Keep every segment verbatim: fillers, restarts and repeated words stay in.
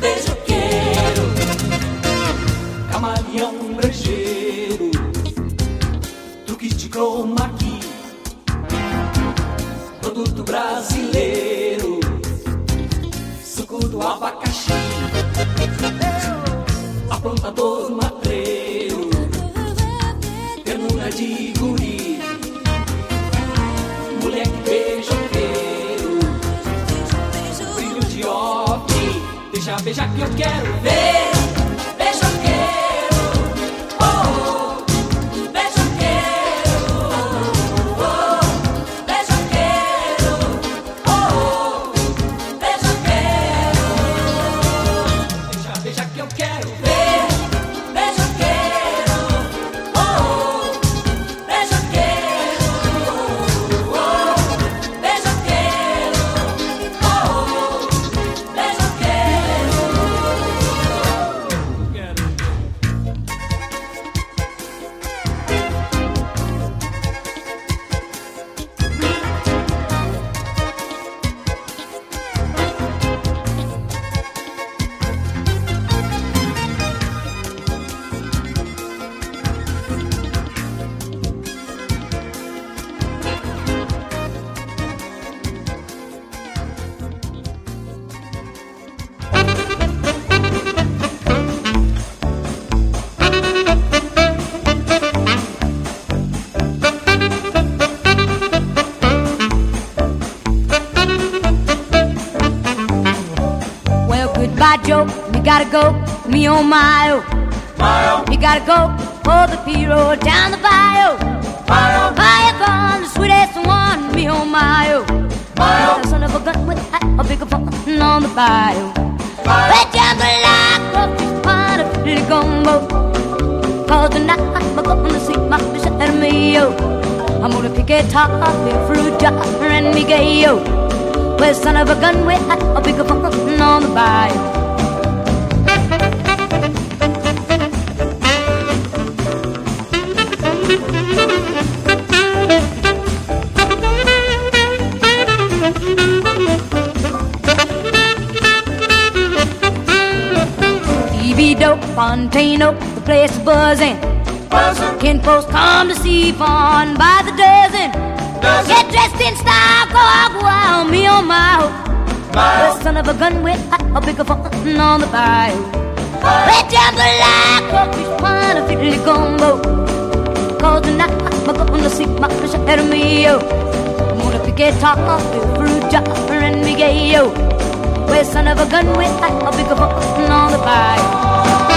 beijoqueiro, camaleão brejeiro, truque de chroma key, produto brasileiro, suco do abacaxi, aprontador matreiro, ternura de guri, moleque beijoqueiro, brilho de óculos, deixa beijar que eu quero ver. Beijoqueiro, oh, oh, beijoqueiro, oh, oh, beijoqueiro, oh, oh, beijoqueiro, deixa beijar que eu quero ver. Beijoqueiro, oh, oh, beijoqueiro, oh, oh, beijoqueiro, oh, oh, beijoqueiro. Well, goodbye, Joe. Me gotta go. Me oh my oh. Me gotta go for the P-road down the bayou. Fire from the sweetest one. Me oh my oh. The son of a gun with a bigger fun on the bayou. Red jambalaya, crawfish pie, a pretty gumbo. Cause tonight I'm gonna see my fish at me yo. I'm gonna pick a top, a fruit jar, and me gay yo. Well, son of a gun with a bigger fun on the bayou. T V dope, Fontano, the place is buzzing. Kinfolks come to see fun by the dozen. Get dressed in style, go out wild, me on my hoe. The son of a gun with a bigger fun on the bayou. Red jambalaya, crawfish pie, a fiddly gumbo. Cause tonight I'm gonna see my fish at me yo. I'm gonna pick a top, a fruit jar, and me gay yo. Well, son of a gun with a bigger fun on the bayou.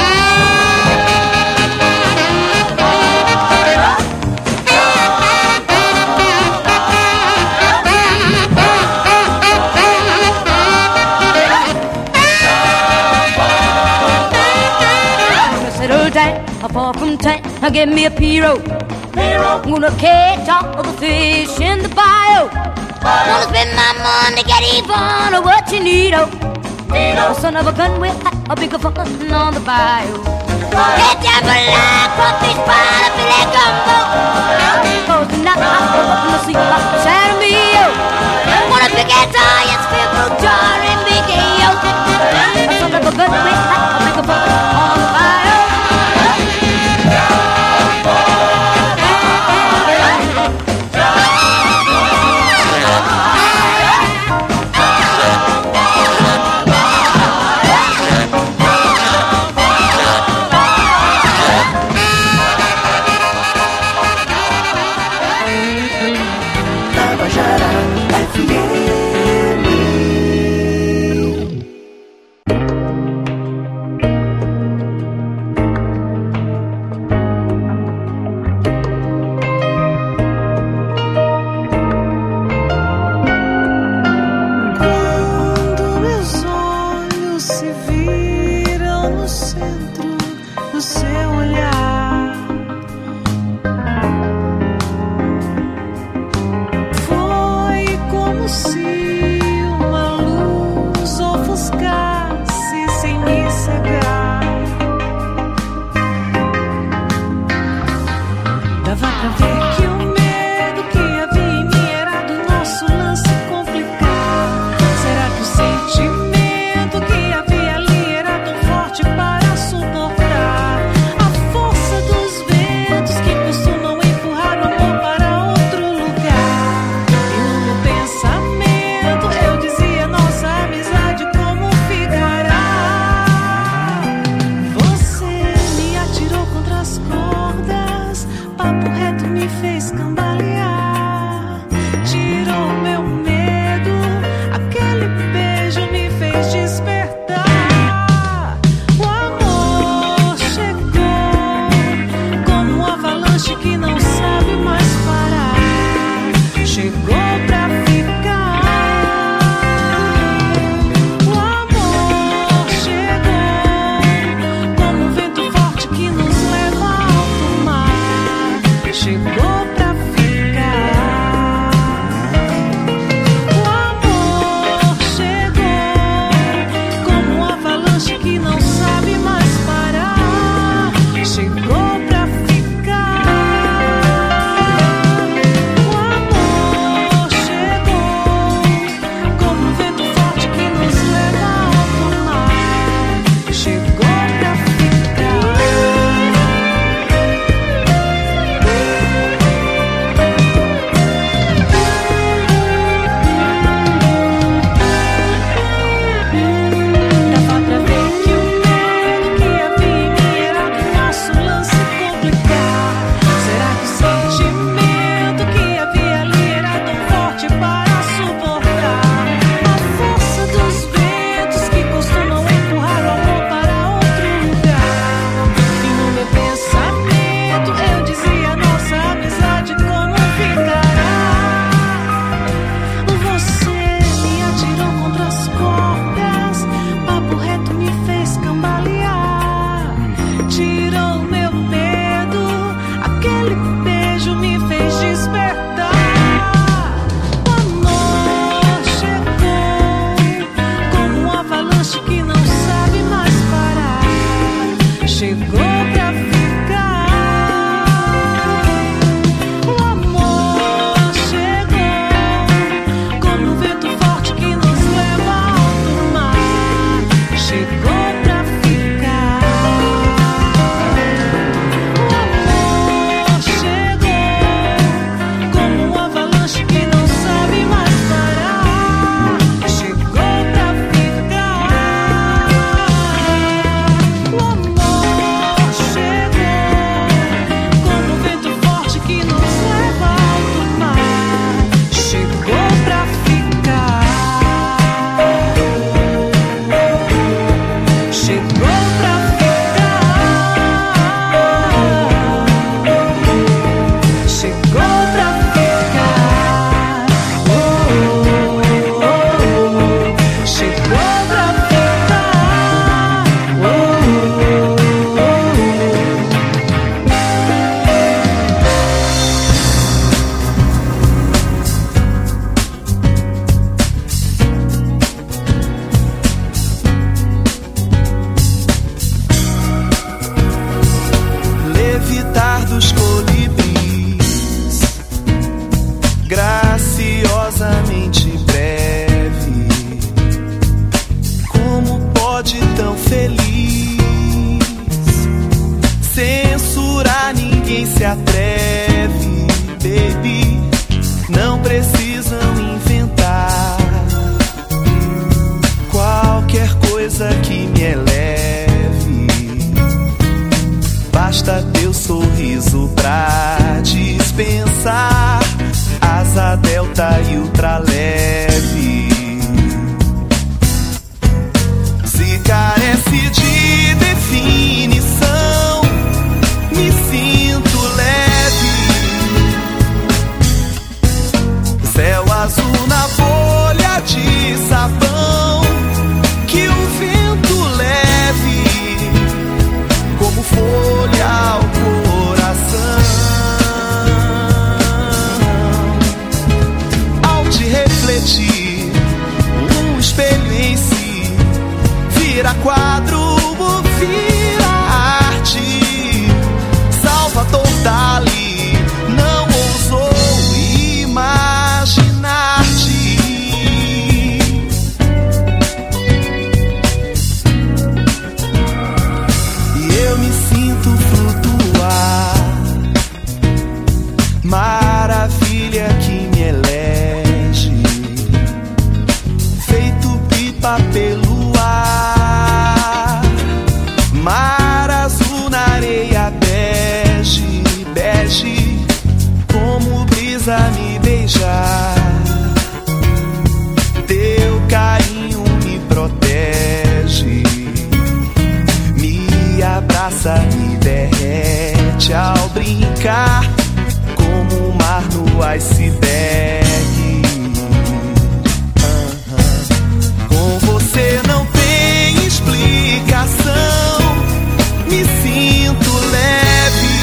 I'm far from town, now give me a P-road. I'm gonna catch all the fish in the bayou. Gonna spend my money, get even, or what you need, oh. The son of a gun with a bigger fun on the bayou. Get jambalaya, crawfish pie, a filet gumbo. Cause tonight I'm gonna see my fish out of me, oh. I'm gonna pick a giant spit fruit jar and big A-O. The son of a gun with a bigger fun on the bayou. Será que o sentimento que havia ali era sou feliz. Censurar ninguém se atreve, baby. Não precisam inventar qualquer coisa que me eleve. Basta teu sorriso pra dispensar asa delta e ultraleve. Se carece de definição, me sinto leve. Céu azul na bolha de sabão que o vento leve como folha ao coração. Ao te refletir, um espelho em si vira quadro, vira arte. Salvador Dali não ousou imaginar-te. E eu me sinto flutuar, maravilha que me elege, feito pipa pelo ar. Mar azul na areia bege, bege, como brisa me beijar. Teu carinho me protege, me abraça, me derrete ao brincar, como o mar no iceberg. Com você não tem explicação, me sinto leve.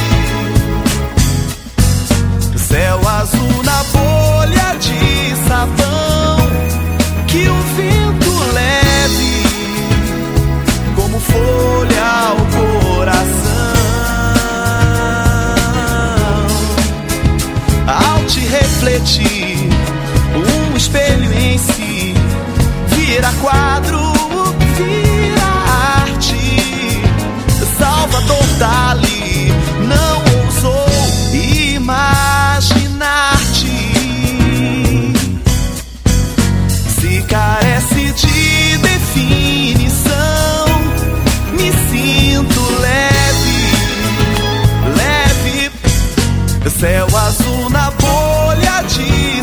Céu azul na bolha de sabão que o vento leve como folha ao coração. Ao te refletir, um espelho em si vira quadro, vira arte. Salvador Dali não ousou imaginar-te. Se carece de definição, me sinto leve, leve. Céu azul na bolha de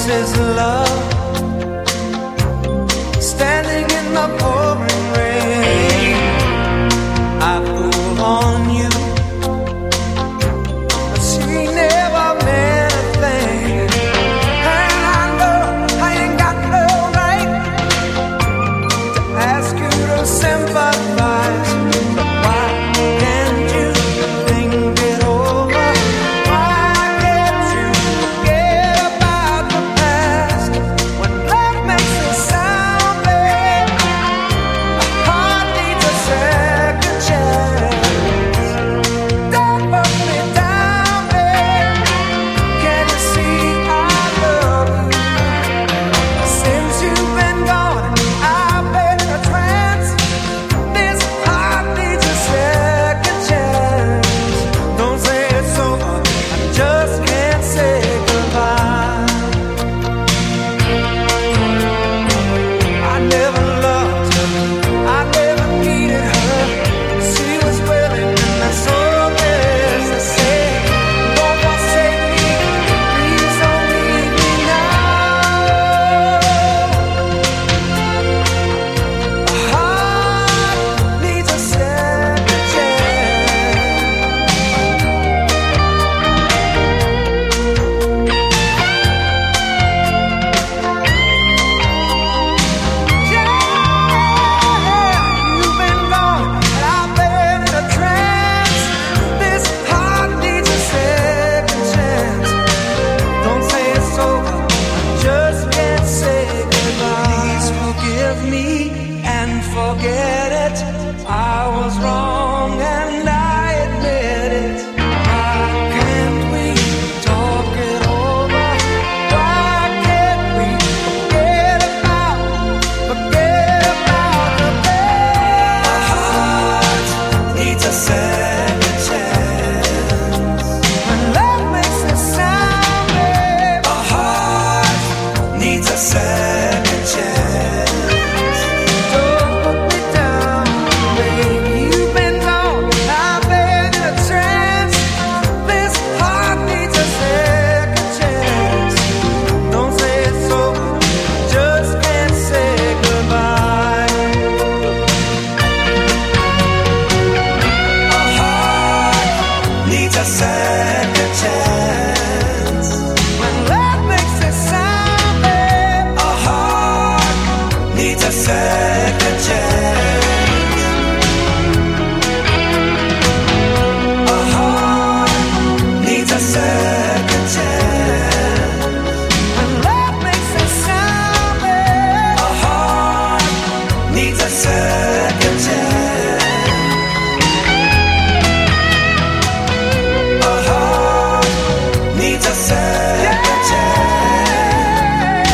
is love, standing in the pouring rain. I pull on you, but she never meant a thing. And I know I ain't got no right to ask you to sympathize, but why can't you think it over? Why can't you forget about the past? When love makes it sound bad, a heart needs a second chance. Don't put me down, babe. Can't you see I love you? Since you've been gone, I've been in a trance. This heart needs a second chance. Don't say it's over, I just can't say goodbye. I never loved her, I never needed her. She was willing, and that's all there is to say. Don't forsake me, please don't leave me now. A heart needs a second chance. Yeah, you've been gone, and I've been in a trance. This heart needs a second chance. Don't say it's over, I just can't say goodbye. Please forgive me and forget it. I was wrong and I admit it. Why can't we talk it over? Why can't we forget about, forget about the past? A heart needs a second chance. When love makes it sound, babe, a heart needs a second chance. Don't put me down, babe. You've been gone, I've been in a trance. This heart needs a second chance. Don't say it's over, just can't say goodbye. A heart needs a second chance. When love makes it sound, babe, a heart needs a second chance. A heart needs a second chance. When love makes it sound, babe, a heart needs a second chance. A heart needs a second chance.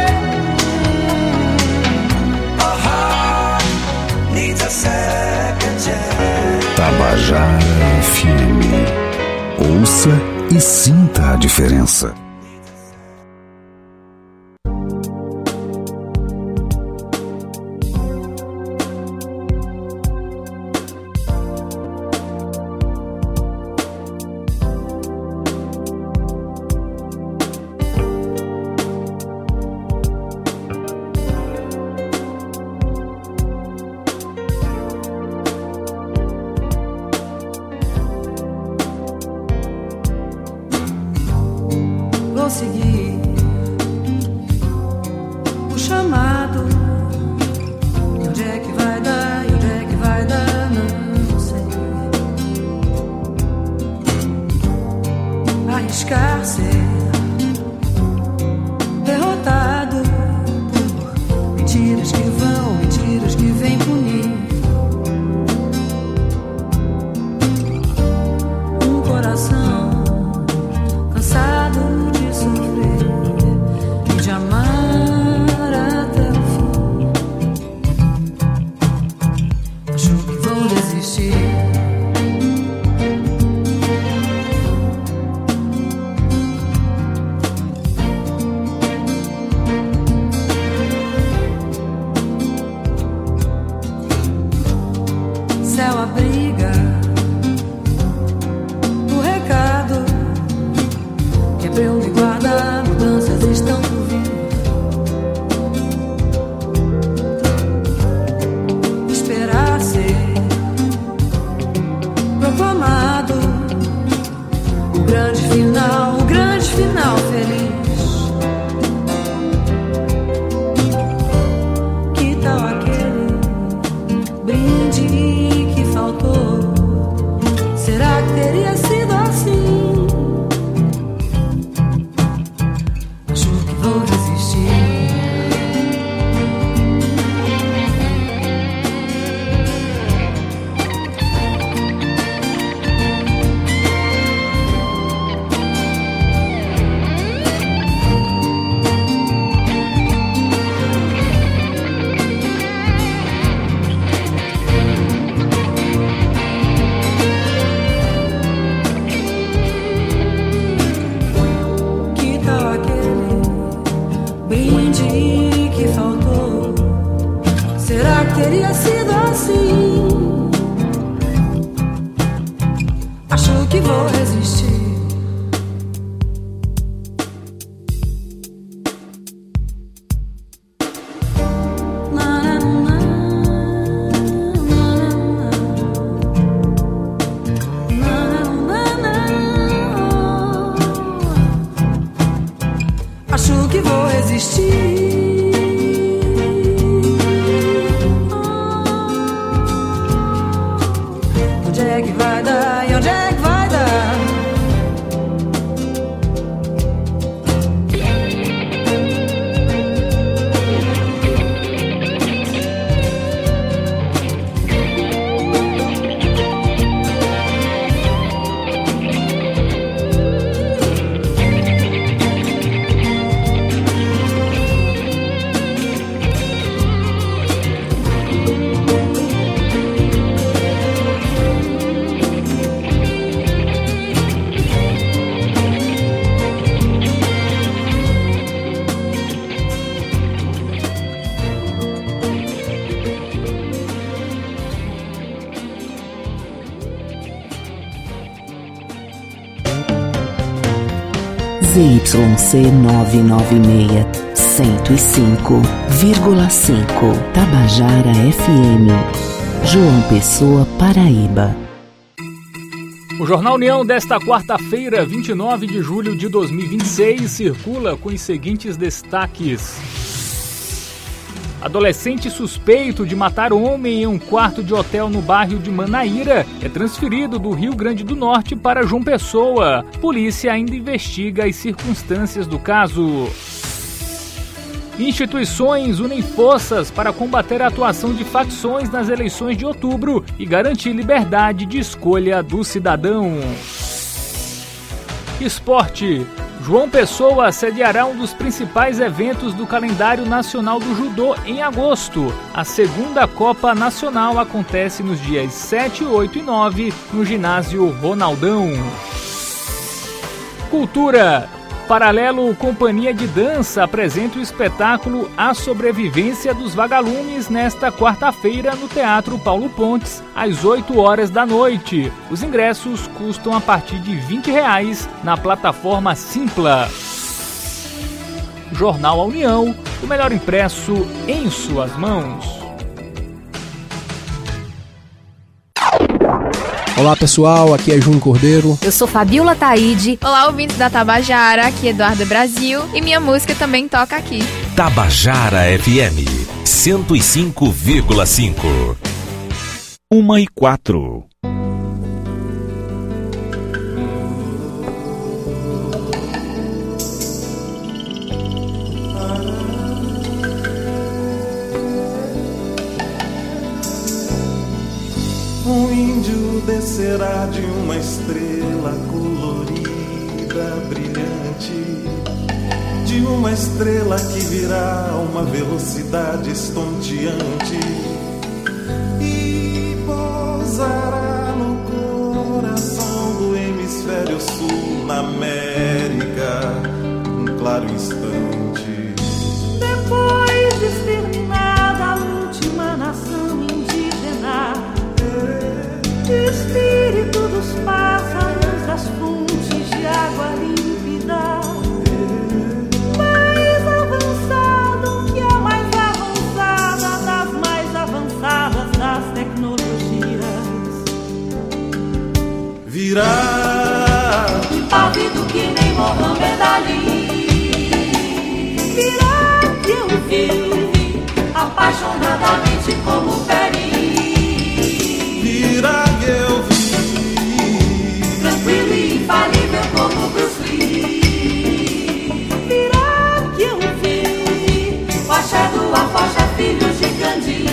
A heart needs a second chance. Tabajara F M. Ouça e sinta a diferença. Vou seguir o chamado. E onde é que vai dar? E onde é que vai dar? Não sei. Arriscar ser derrotado por mentiras que vão, mentiras que vêm punir. Um coração cansado de sofrer e de amar até o fim. Acho que vou desistir. brinde que faltou. Será que teria sido assim? Acho que vou resistir. Acho que vou resistir. Onde é que vai dar? E onde é que vai dar? Z Y C nove nove seis, cento e cinco vírgula cinco Tabajara F M, João Pessoa, Paraíba. O Jornal União desta quarta-feira, vinte e nove de julho de dois mil e vinte e seis, circula com os seguintes destaques. Adolescente suspeito de matar homem em um quarto de hotel no bairro de Manaíra é transferido do Rio Grande do Norte para João Pessoa. Polícia ainda investiga as circunstâncias do caso. Instituições unem forças para combater a atuação de facções nas eleições de outubro e garantir liberdade de escolha do cidadão. Esporte. João Pessoa sediará um dos principais eventos do calendário nacional do judô em agosto. A segunda Copa Nacional acontece nos dias sete, oito e nove no ginásio Ronaldão. Cultura. Paralelo Companhia de Dança apresenta o espetáculo A Sobrevivência dos Vagalumes nesta quarta-feira no Teatro Paulo Pontes, às oito horas da noite. Os ingressos custam a partir de vinte reais na plataforma Simpla. Jornal A União, o melhor impresso em suas mãos. Olá pessoal, aqui é Júnior Cordeiro. Eu sou Fabiola Taide. Olá, ouvintes da Tabajara, aqui é Eduardo Brasil e minha música também toca aqui. Tabajara F M cento e cinco vírgula cinco. Uma e quatro. Um índio descerá de uma estrela colorida, brilhante, de uma estrela que virá a uma velocidade estonteante e pousará no coração do hemisfério sul, na América, um claro instante. Depois de exterminada a última nação indígena, espírito dos pássaros, das fontes de água límpida, mais avançado que a mais avançada das mais avançadas das tecnologias, virá impávido que nem Mohamed Ali, virá que eu vi apaixonadamente como Peri, virá que eu vi, tranquilo e infalível como Bruce Lee, virá que eu vi, o axé do Afoxa, filho de Gandhi,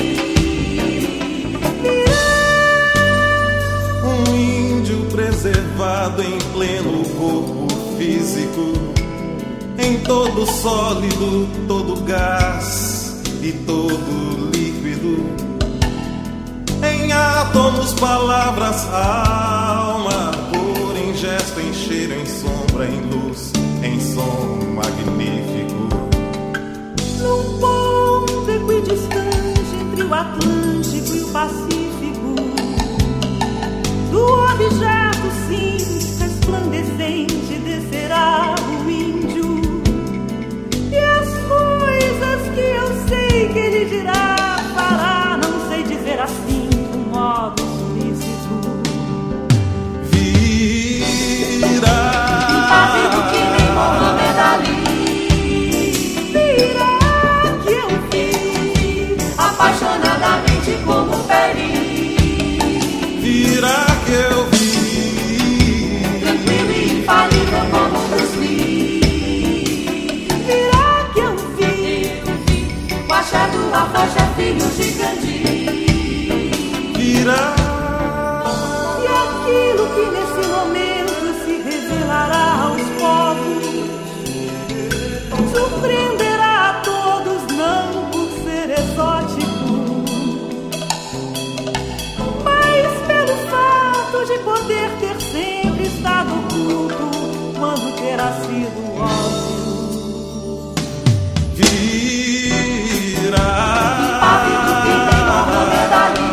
virá um índio preservado em pleno corpo físico, em todo sólido, todo gás e todo líquido, em átomos, palavras, alma, cor, em gesto, em cheiro, em sombra, em luz, em som magnífico. Atlântico e o Pacífico, do objeto simples resplandecente descerá o índio, e as coisas que eu sei que ele dirá, fará, não sei dizer assim, de um modo explícito. Virá Impávido que nem Mohamed Ali. Virá que eu vi Apaixonadamente como Peri. Virá que eu vi Tranquilo e infalível como Bruce Lee. Virá que eu vi O axé do Afoxé, filho de Gandhi. Virá e aquilo que nesse momento se revelará aos povos surpreenderá a todos, não por ser exótico, mas pelo fato de poder ter sempre estado oculto quando terá sido óbvio. Virá Impávido que nem Mohamed Ali.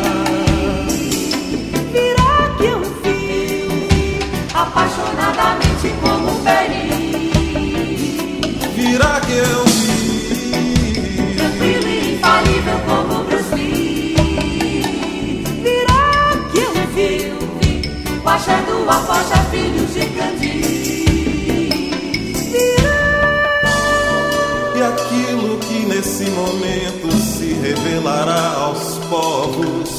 Virá que eu vi Apaixonadamente como Peri. Virá que eu vi Tranquilo e infalível como Bruce Lee. virá que eu vi O axé do Afoxé, filho de Gandhi. e aquilo que nesse momento se revelará aos povos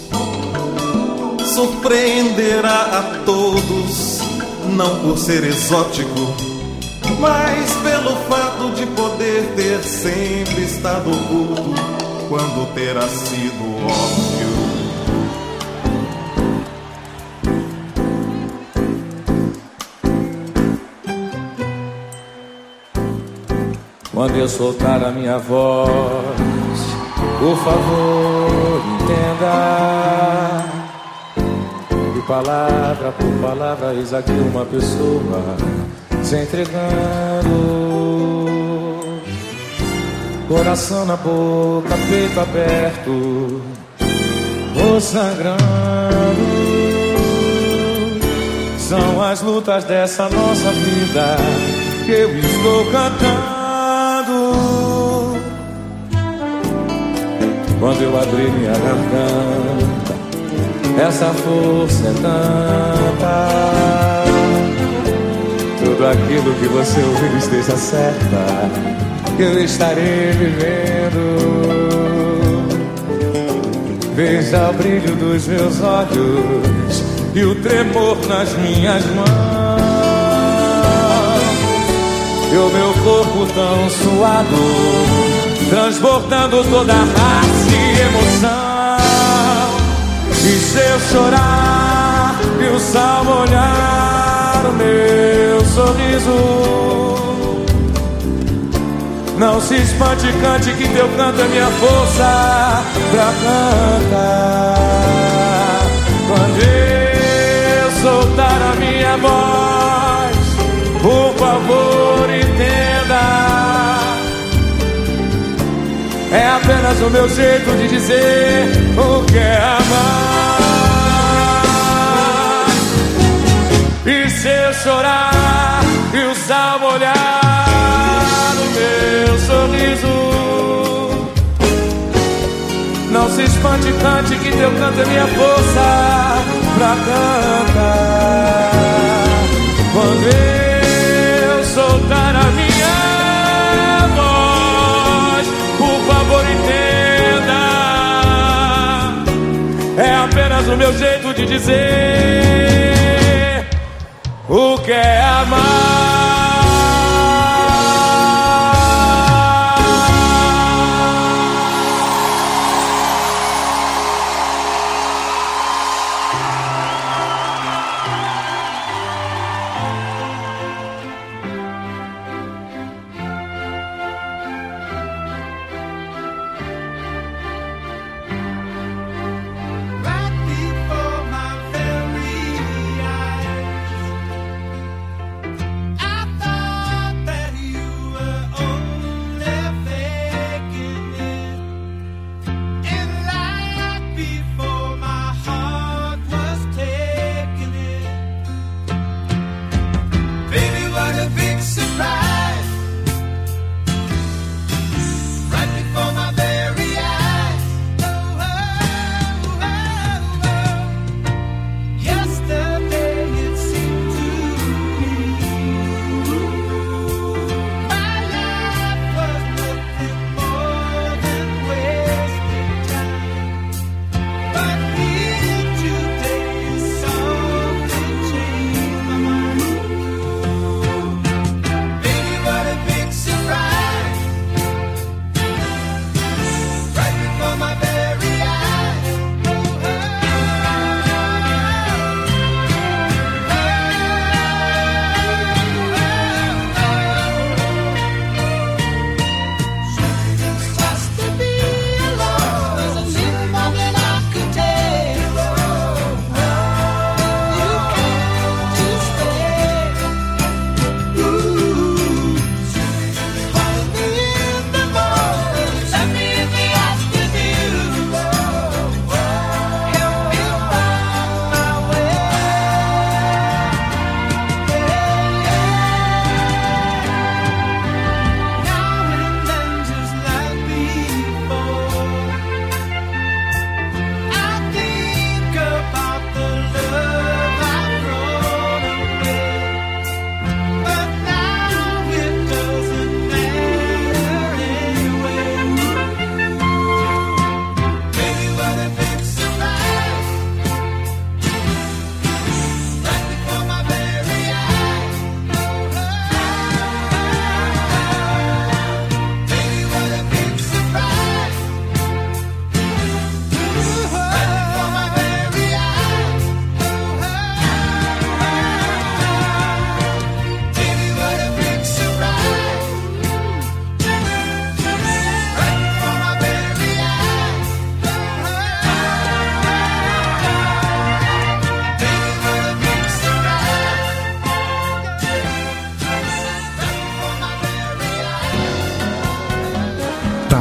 surpreenderá a todos, não por ser exótico, mas pelo fato de poder ter sempre estado oculto quando terá sido óbvio. Quando eu soltar a minha voz, por favor, entenda. De palavra por palavra, eis aqui uma pessoa se entregando. Coração na boca, peito aberto, ou sangrando. São as lutas dessa nossa vida que eu estou cantando. Quando eu abrir minha garganta, essa força é tanta. Tudo aquilo que você ouvir esteja certa, que eu estarei vivendo. Veja o brilho dos meus olhos e o tremor nas minhas mãos, e o meu corpo tão suado, transbordando toda a raça e emoção. E se eu chorar e o sal molhar o meu sorriso, não se espante, cante, que teu canto é minha força pra cantar. Quando eu soltar a minha voz, por favor, entenda. É apenas o meu jeito de dizer o que é amar. E se eu chorar e o sal molhar o meu sorriso, não se espante, cante, que teu canto é minha força pra cantar. Quando eu soltar a minha voz, por favor, entenda. É apenas o meu jeito de dizer o que é amar.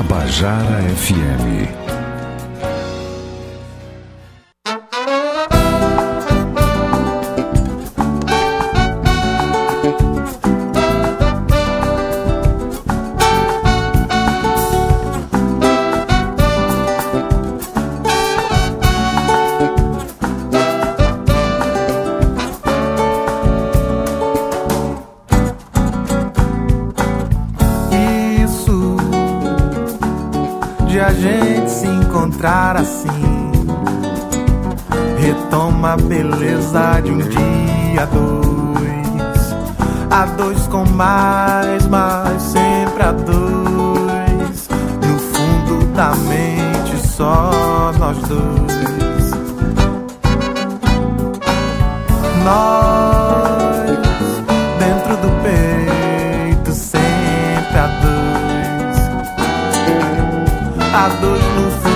Tabajara F M. Assim, retoma a beleza de um dia a dois, a dois com mais, mas sempre a dois. No fundo da mente só nós dois. Nós dentro do peito sempre a dois, a dois no fundo.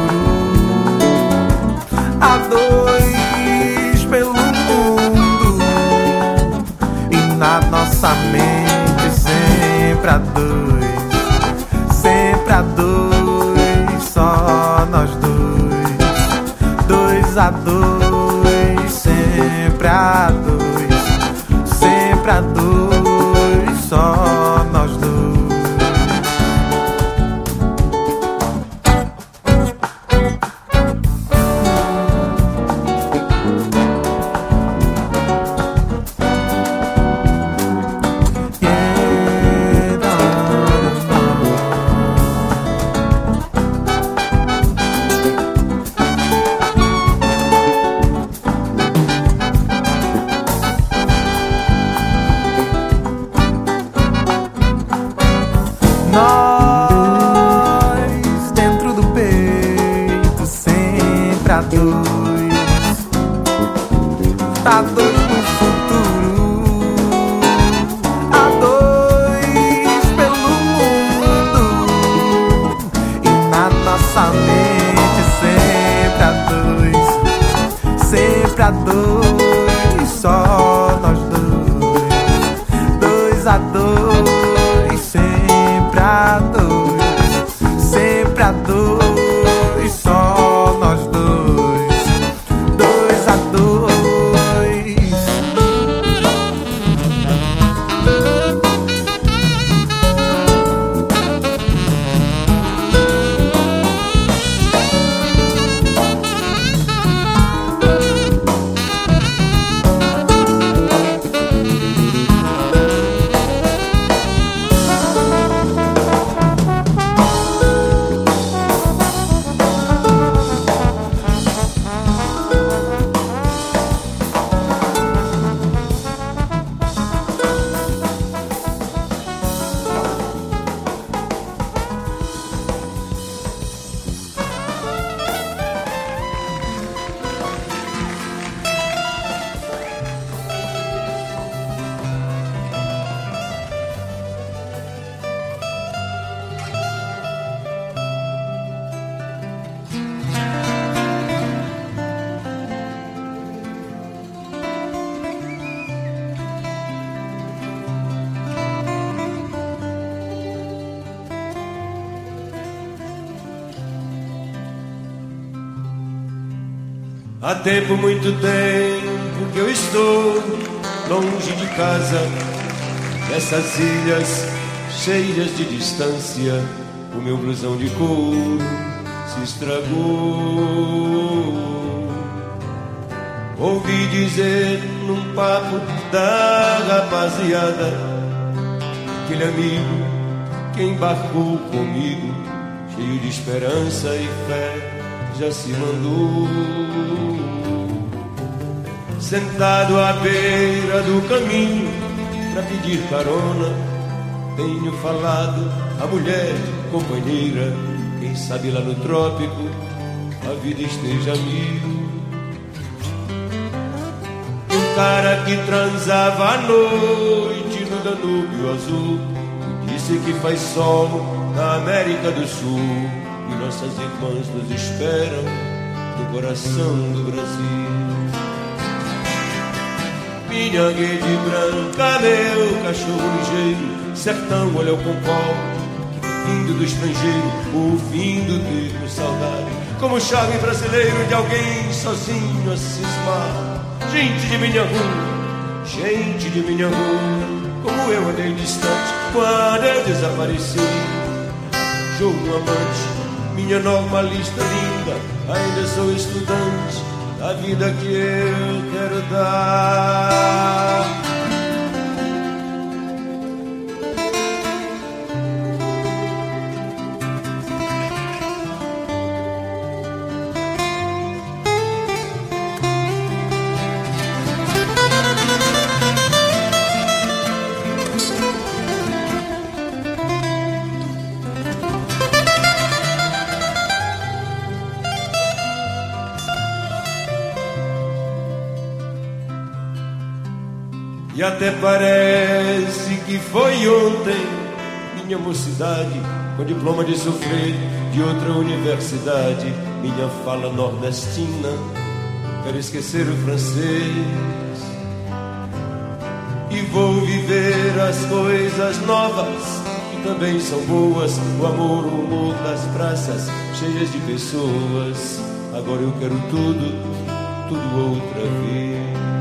A dois pelo mundo e na nossa mente sempre a dois, sempre a dois, só nós dois, dois a dois, sempre a dois, sempre a dois, só nós dois. Há tempo, muito tempo que eu estou longe de casa, nessas ilhas cheias de distância. O meu blusão de couro se estragou. Ouvi dizer num papo da rapaziada, aquele amigo que embarcou comigo, cheio de esperança e fé, já se mandou. Sentado à beira do caminho pra pedir carona, tenho falado a mulher companheira, quem sabe lá no trópico a vida esteja amigo. E um cara que transava à noite no Danúbio Azul disse que faz sol na América do Sul, e nossas irmãs nos esperam no coração do Brasil. Minha rede branca, meu cachorro ligeiro, sertão, olha o compó, que vindo do estrangeiro, ouvindo ter saudade, como charme brasileiro de alguém sozinho a cismar. Gente de minha rua, gente de minha rua, como eu andei distante quando eu desapareci. Jogo amante, minha normalista linda, ainda sou estudante da vida que eu quero dar. E até parece que foi ontem, minha mocidade, com diploma de sofrer de outra universidade, minha fala nordestina, quero esquecer o francês e vou viver as coisas novas que também são boas, o amor, o humor das praças cheias de pessoas. Agora eu quero tudo, tudo outra vez.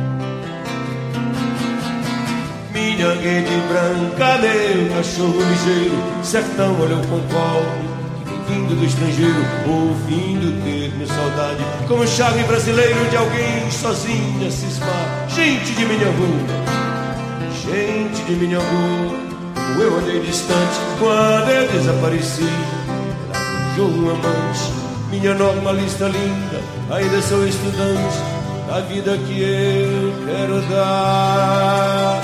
Minha rede branca, meu cachorro ligeiro, sertão, olha eu concordo, que vem vindo do estrangeiro, ouvindo ter-me saudade, como chave brasileiro de alguém sozinha cismar. Gente de minha rua, gente de minha rua, como eu andei distante quando eu desapareci. Ela arranjou um amante, minha normalista linda, ainda sou estudante da vida que eu quero dar.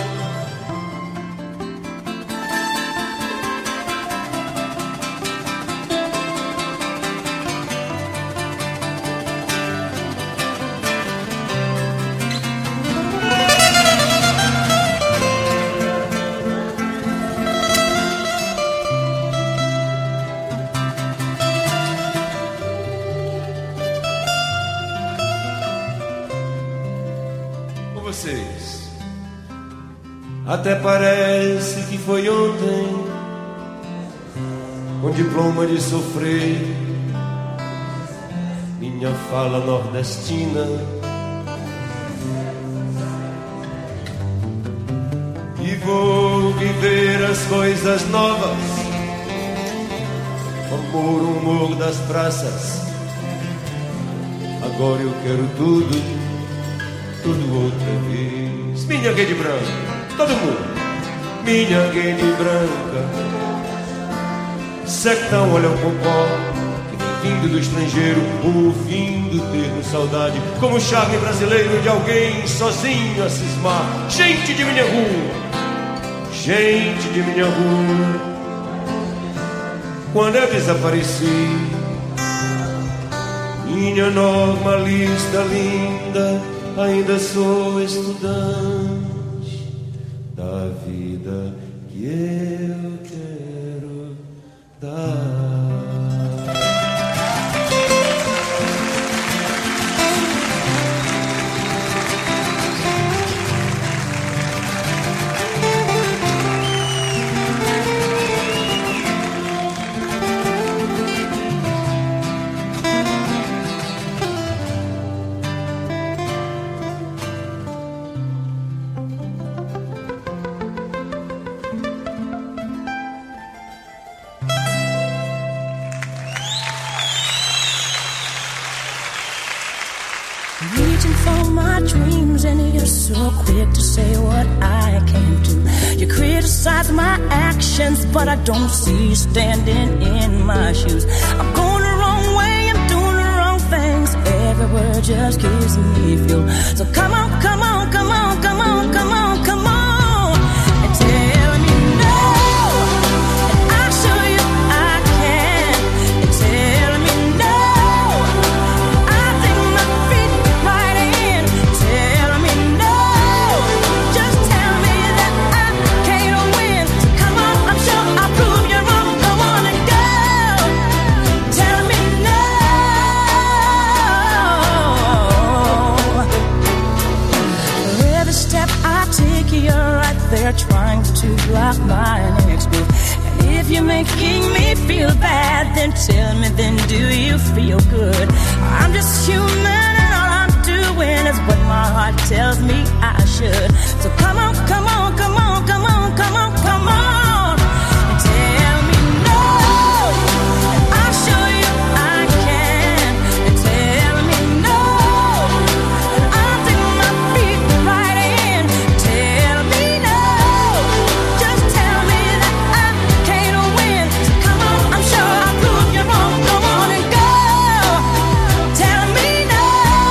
Até parece que foi ontem, com diploma de sofrer, minha fala nordestina. E vou viver as coisas novas, o amor, o humor das praças. Agora eu quero tudo, tudo outra vez. Minha rede branca, todo mundo. Minha rede branca, sertão, olha o popó, que vem vindo do estrangeiro, ouvindo ter saudade, como charme brasileiro de alguém sozinho a cismar. Gente de minha rua, gente de minha rua, quando eu desapareci, minha normalista linda, ainda sou estudante da vida que eu quero dar. So quick to say what I can't do. You criticize my actions, but I don't see you standing in my shoes. I'm going the wrong way, I'm doing the wrong things. Every word just gives me fuel. So come on, come on, come on, come on, come on, come on, and tell me no, and I'll show you I can. And tell me no, I'll take my feet right in. Tell me no. They're trying to block my next move. And if you you're making me feel bad, then tell me, then do you feel good? I'm just human and all I'm doing is what my heart tells me I should. So come on, come on, come on, come on, come on, come on, and tell me no, and I'll show you I can. And tell me no, and I'll dig my feet right in. Tell me no, just tell me that I can't win. So come on, I'm sure I'll prove you wrong. Come on and go, tell me no.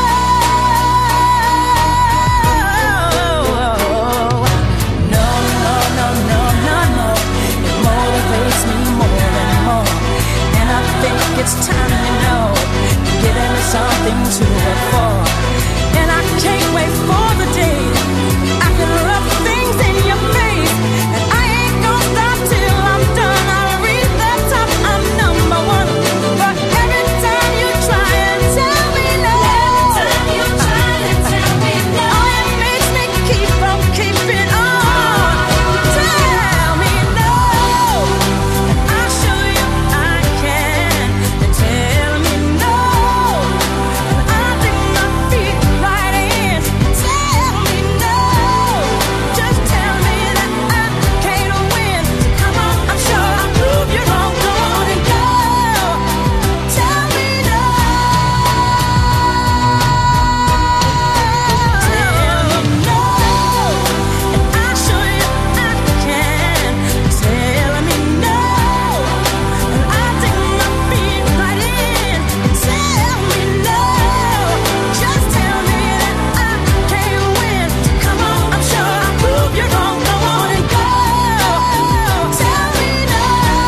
No, no, no, no, no, no. It motivates me more and more, and I think it's time to know you're giving me something to look for. And I can't wait for the day I can rub things in your face, and I ain't gonna stop till I'm done. I'll reach the top, I'm number one. But every time you try and tell me no, every time you try and tell me no, oh, it makes me keep on keeping on. Tell me no, and I'll show you I can. And tell me no, and I'll dig my feet right in. Tell me no, just tell me that I can't win. Come on, I'm sure I'll prove you wrong. Come on and go, tell me no. Tell me no, and I'll show you I can. Tell me no, and I'll dig my feet right in. Tell me no, just tell me that I can't win. Come on, I'm sure I'll prove you wrong. Come on and go, tell me no.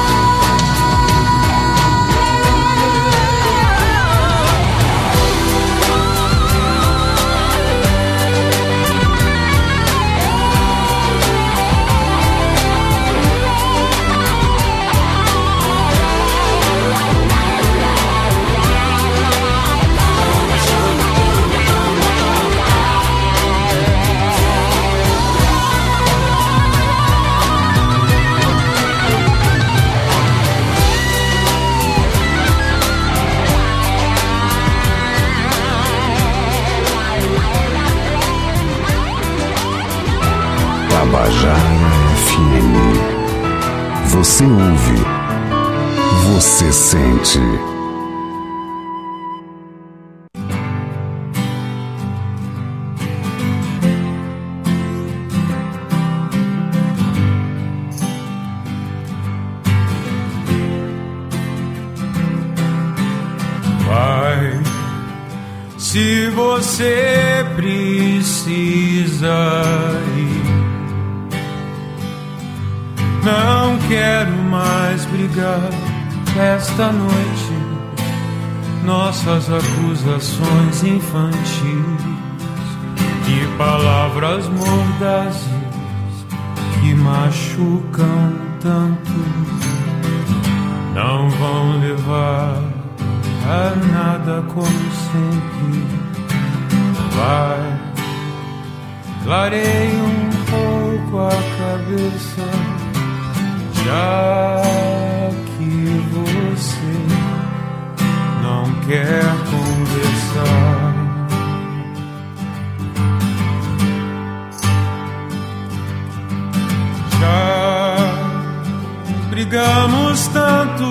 Tabajara F M. Você ouve, você sente. Vai, se você precisa ir. Não quero mais brigar esta noite. Nossas acusações infantis e palavras mordazes que machucam tanto não vão levar a nada como sempre. Vai, clareie um pouco a cabeça, já que você não quer conversar. Já brigamos tanto,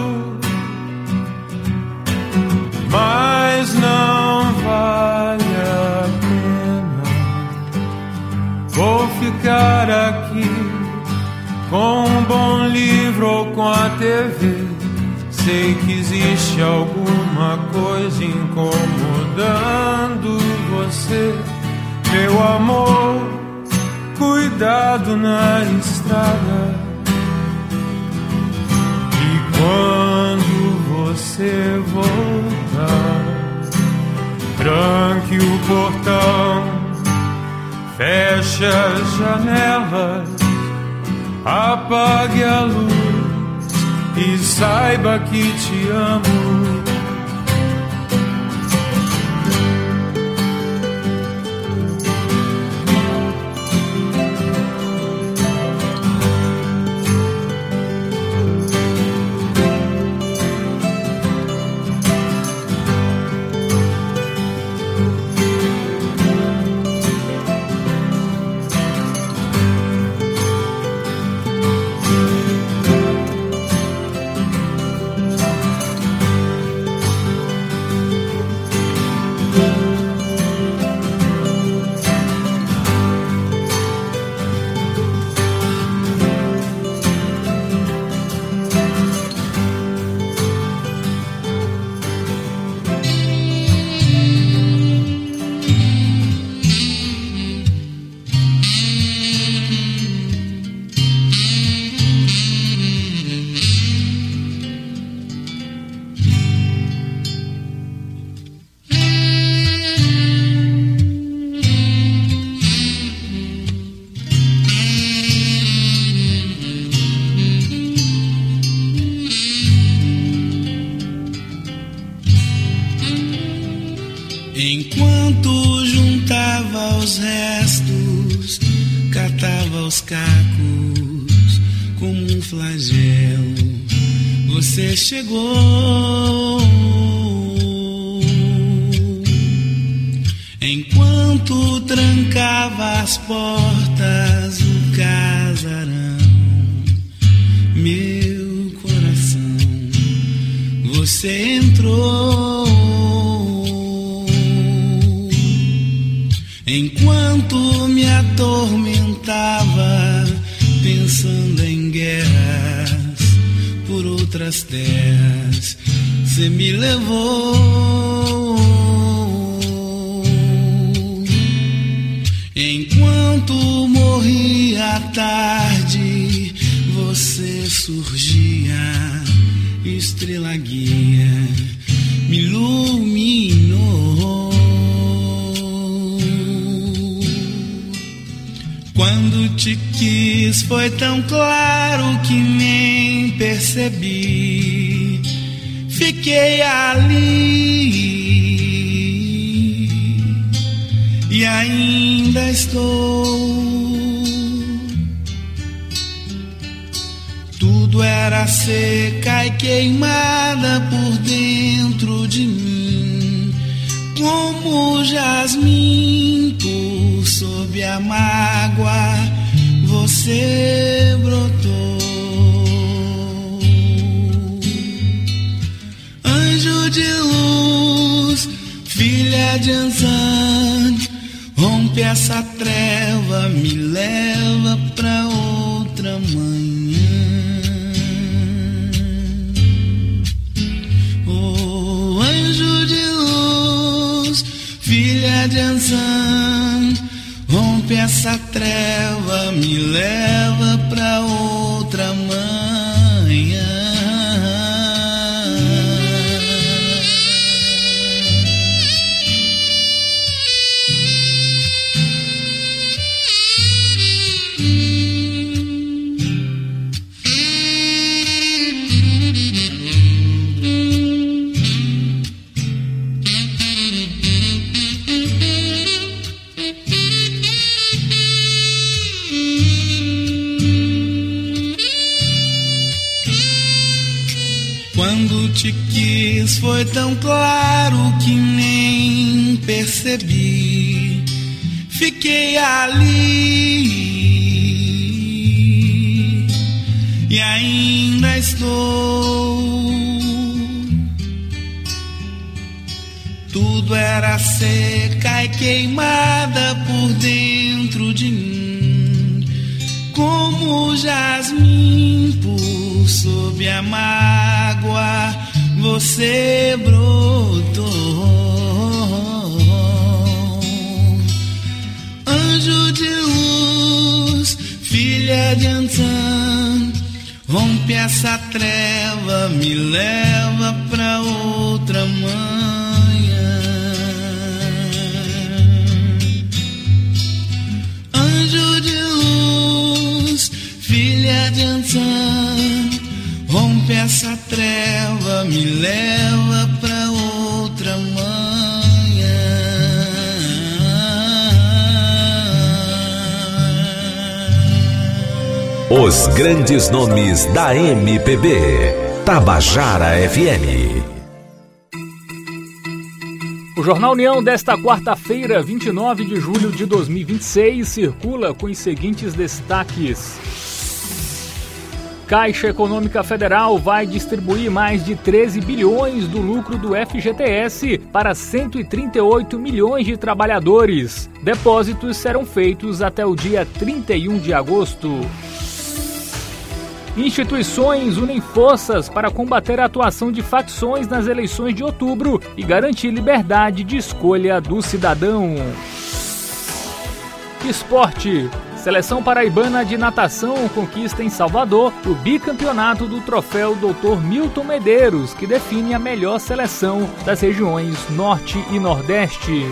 mas não vale a pena. Vou ficar aqui com um bom livro ou com a T V. Sei que existe alguma coisa incomodando você. Meu amor, cuidado na estrada. E quando você voltar, tranque o portão, feche as janelas, apague a luz e saiba que te amo. Enquanto juntava os restos, catava os cacos como um flagelo, você chegou. Enquanto trancava as portas do casarão, meu coração, você entrou. Enquanto me atormentava, pensando em guerras por outras terras, você me levou. Enquanto morria à tarde, você surgia, estrela guia, me iluminou. Quando te quis foi tão claro que nem percebi. Fiquei ali e ainda estou. Tudo era seca e queimada por dentro de mim, como jasmim por sob a mágoa, você brotou. Anjo de luz, filha de Anzan, rompe essa treva, me leva pra outra manhã. Oh, anjo de luz, filha de Anzan, rompe essa treva, me leva pra outra manhã. Quando te quis foi tão claro que nem percebi. Fiquei ali e ainda estou. Tudo era seca e queimada por dentro de mim, como jasmim por sob a mágoa, você brotou. Anjo de luz, filha de Antan, rompe essa treva, me leva pra outra manhã. Anjo de luz, filha de Antan, rompe essa treva, me leva pra outra manhã. Os grandes nomes da M P B. Tabajara F M. O Jornal União desta quarta-feira, vinte e nove de julho de dois mil e vinte e seis, circula com os seguintes destaques. Caixa Econômica Federal vai distribuir mais de treze bilhões do lucro do F G T S para cento e trinta e oito milhões de trabalhadores. Depósitos serão feitos até o dia trinta e um de agosto. Instituições unem forças para combater a atuação de facções nas eleições de outubro e garantir liberdade de escolha do cidadão. Esporte. Seleção paraibana de natação conquista em Salvador o bicampeonato do troféu doutor Milton Medeiros, que define a melhor seleção das regiões Norte e Nordeste.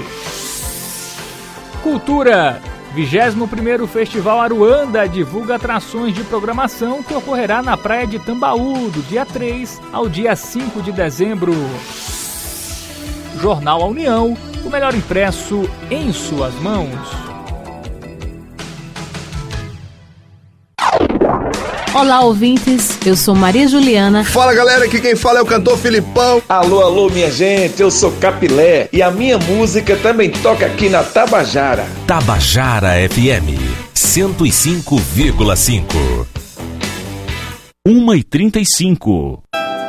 Cultura. vigésimo primeiro Festival Aruanda divulga atrações de programação que ocorrerá na praia de Tambaú, do dia três ao dia cinco de dezembro. Jornal A União. o melhor impresso em suas mãos. Olá, ouvintes, eu sou Maria Juliana. Fala, galera, aqui quem fala é o cantor Filipão. Alô, alô, minha gente, eu sou Capilé e a minha música também toca aqui na Tabajara. Tabajara F M, cento e cinco vírgula cinco. uma e trinta e cinco.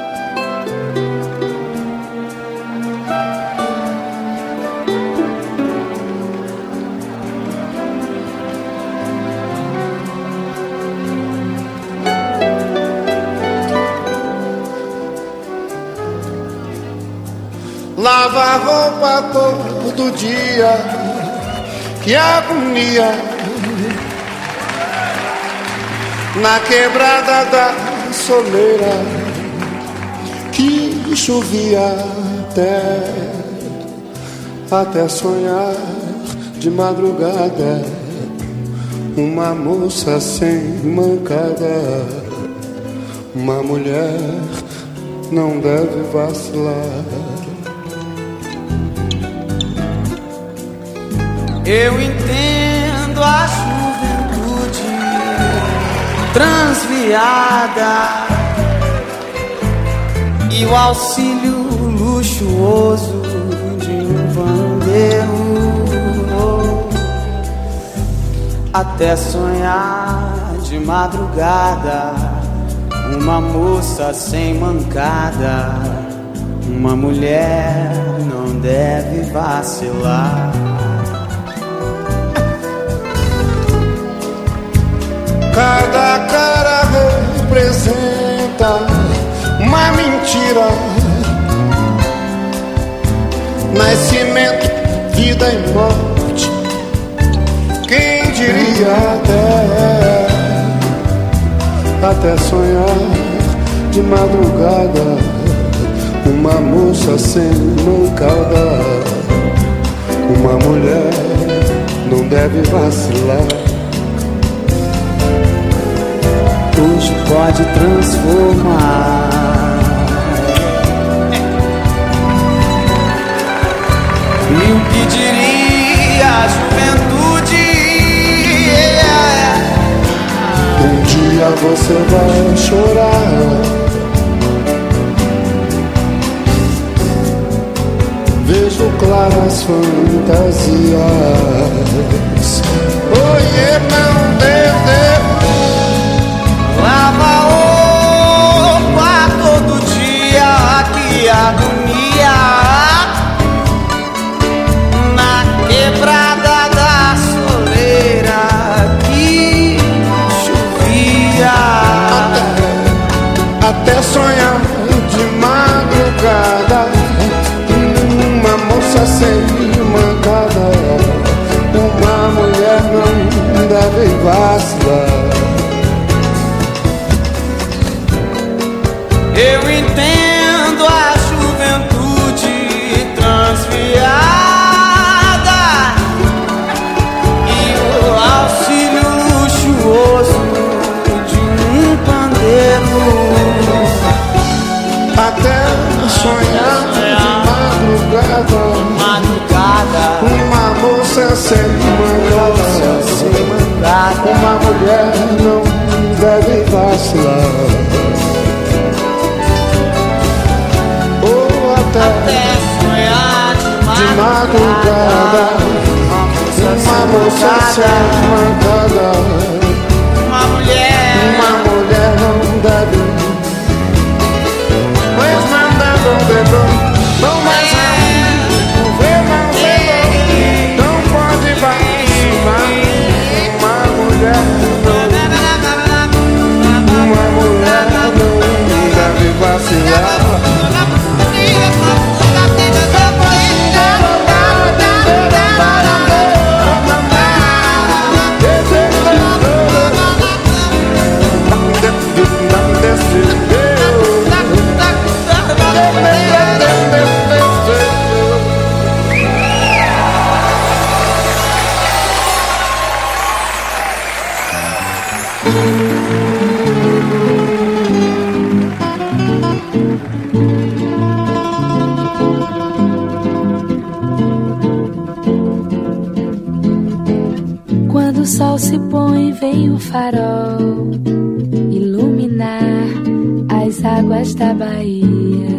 Lava a roupa todo dia, que agonia. Na quebrada da soleira, que chovia até, até sonhar de madrugada. Uma moça sem mancada, uma mulher não deve vacilar. Eu entendo a juventude transviada e o auxílio luxuoso de um bandeiro, até sonhar de madrugada. Uma moça sem mancada, uma mulher não deve vacilar. Cada cara representa uma mentira. Nascimento, vida e morte. Quem diria até, até sonhar de madrugada. Uma moça sem mancada, uma mulher não deve vacilar. Hoje pode transformar. E o que diria a juventude? Um dia você vai chorar. Vejo claras fantasias. Oiê, não deve. Lava roupa todo dia, que agonia. Na quebrada da soleira, que chovia. Até, até sonhar de madrugada. Uma moça sem mancada, uma mulher não deve vacilar. Eu entendo a juventude transviada e o auxílio luxuoso de um pandeiro, até sonhar de madrugada, madrugada. Uma moça sem mancada, uma mulher não deve vacilar. Até sonhar de madrugada, uma moça sem mancada, uma mulher, uma mulher não deve. Pois mandando um dedo, não mais não vê, não vê, não pode vacilar. Uma mulher não, uma mulher não deve vacilar. farol iluminar as águas da Bahia.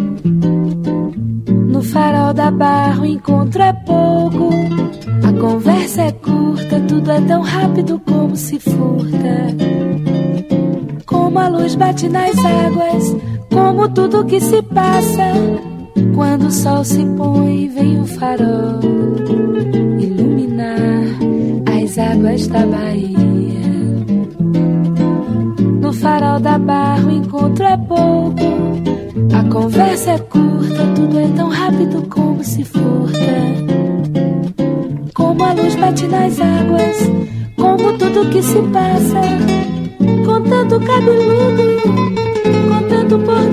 No farol da Barra o encontro é pouco, a conversa é curta, tudo é tão rápido como se furta. Como a luz bate nas águas, como tudo que se passa. Quando o sol se põe, vem o farol iluminar as águas da Bahia. No farol da Barra o encontro é pouco, a conversa é curta, tudo é tão rápido como se furta. Como a luz bate nas águas, como tudo que se passa. Com tanto cabeludo, com tanto por